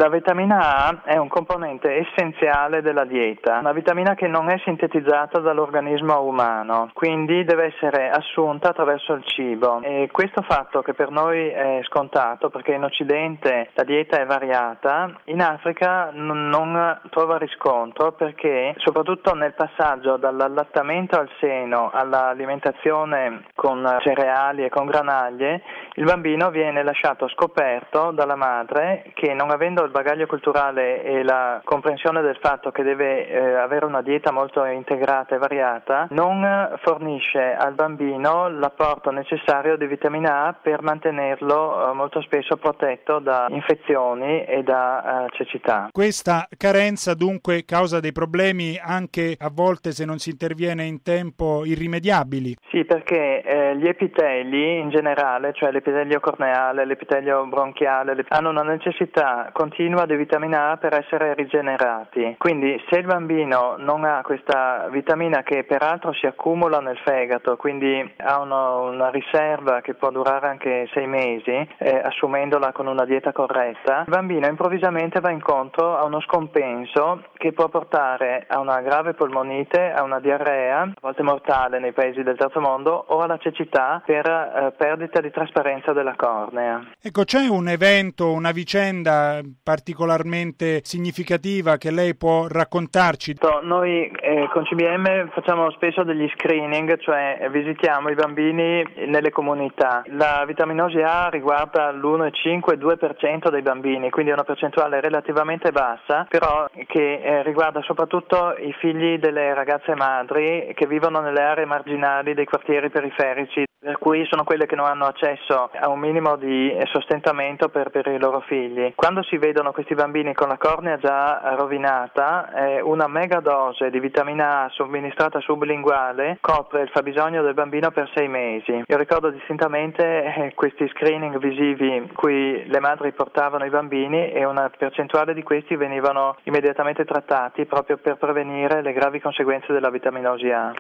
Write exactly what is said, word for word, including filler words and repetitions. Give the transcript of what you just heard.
La vitamina A è un componente essenziale della dieta, una vitamina che non è sintetizzata dall'organismo umano, quindi deve essere assunta attraverso il cibo. E questo fatto, che per noi è scontato perché in Occidente la dieta è variata, in Africa n- non trova riscontro perché soprattutto nel passaggio dall'allattamento al seno all'alimentazione con cereali e con granaglie, il bambino viene lasciato scoperto dalla madre che, non avendo il bagaglio culturale e la comprensione del fatto che deve eh, avere una dieta molto integrata e variata, non fornisce al bambino l'apporto necessario di vitamina A per mantenerlo eh, molto spesso protetto da infezioni e da eh, cecità. Questa carenza dunque causa dei problemi anche a volte, se non si interviene in tempo, irrimediabili. Sì, perché eh, gli epiteli in generale, cioè l'epitelio corneale, l'epitelio bronchiale, le... hanno una necessità continua di vitamina A per essere rigenerati. Quindi se il bambino non ha questa vitamina, che peraltro si accumula nel fegato, quindi ha uno, una riserva che può durare anche sei mesi, eh, assumendola con una dieta corretta, il bambino improvvisamente va incontro a uno scompenso che può portare a una grave polmonite, a una diarrea, a volte mortale nei paesi del terzo mondo, o alla cecità per eh, perdita di trasparenza della cornea. Ecco, c'è un evento, una vicenda particolarmente significativa che lei può raccontarci? Noi eh, con C B M facciamo spesso degli screening, cioè visitiamo i bambini nelle comunità. La vitaminosi A riguarda l'uno virgola cinque due per cento dei bambini, quindi è una percentuale relativamente bassa, però che eh, riguarda soprattutto i figli delle ragazze madri che vivono nelle aree marginali dei quartieri periferici, per cui sono quelle che non hanno accesso a un minimo di sostentamento per, per i loro figli. Quando si vedono questi bambini con la cornea già rovinata, eh, una mega dose di vitamina A somministrata sublinguale copre il fabbisogno del bambino per sei mesi. Io ricordo distintamente eh, questi screening visivi cui le madri portavano i bambini, e una percentuale di questi venivano immediatamente trattati proprio per prevenire le gravi conseguenze della vitaminosi A.